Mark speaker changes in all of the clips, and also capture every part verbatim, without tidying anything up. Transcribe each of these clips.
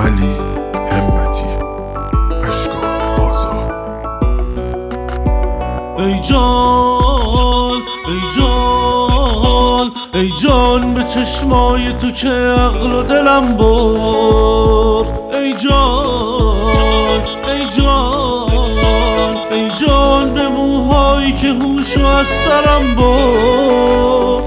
Speaker 1: علی همتی، اشکال بازار.
Speaker 2: ای جان ای جان ای جان به چشمای تو که عقل و دلم برد. ای جان ای جان ای جان به موهایی که هوشو از سرم برد.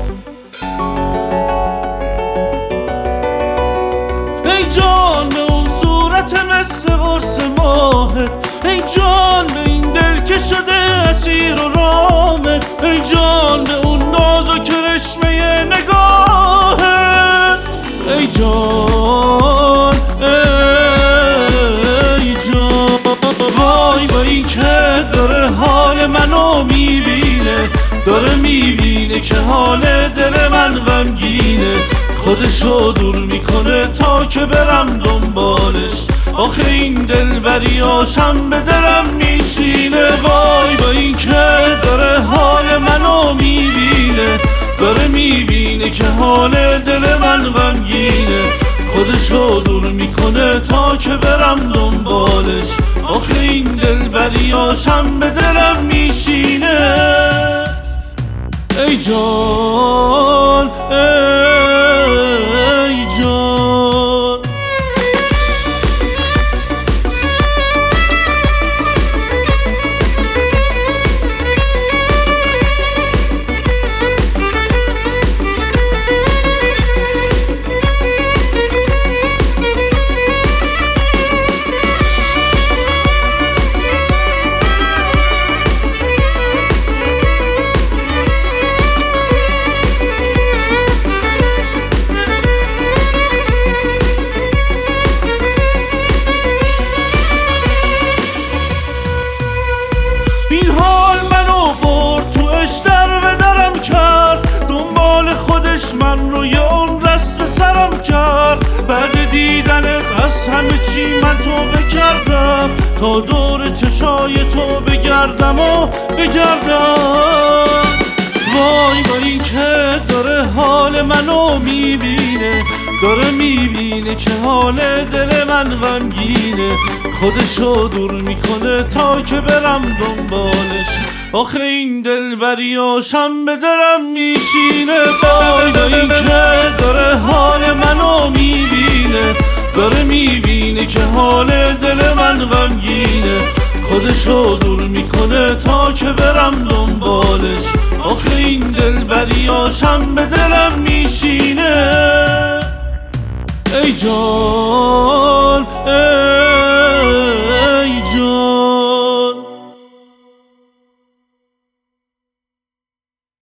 Speaker 2: ای جان به اون صورت مثل قرص ماهت، ای جان به این دل که شده اسیر و رامت، ای جان به اون ناز و کرشمه نگاهت. ای جان ای جان وای با این که داره حال منو میبینه، داره میبینه که حال دل من غمگینه، خودشو دور میکنه تا که برم دنبالش. آخه این دلبریاشم به دلم میشینه. وای با این که داره حال منو میبینه، داره میبینه که حال دل من غمگینه، خودشو دور میکنه تا که برم دنبالش. آخه این دلبریاشم به دلم میشینه. ای جان ای جان این حال منو برد تو اشتر به درم کرد، دنبال خودش من رو یه اون رسم سرم کرد. بعد دیدنت از همه چی من توبه کردم، تا دور چشای تو بگردم و بگردم. وای با این که داره حال منو میبینه، داره میبینه که حال دل من غمگینه، خودشو دور میکنه تا که برم دنبالش. آخه این دلبریاشم به دلم میشینه. وای با این که داره حال منو میبینه، داره میبینه که حال دل من غمگینه، خودشو دور میکنه تا که برم دنبالش. آخه این دلبریاشم به دلم میشینه. ای جان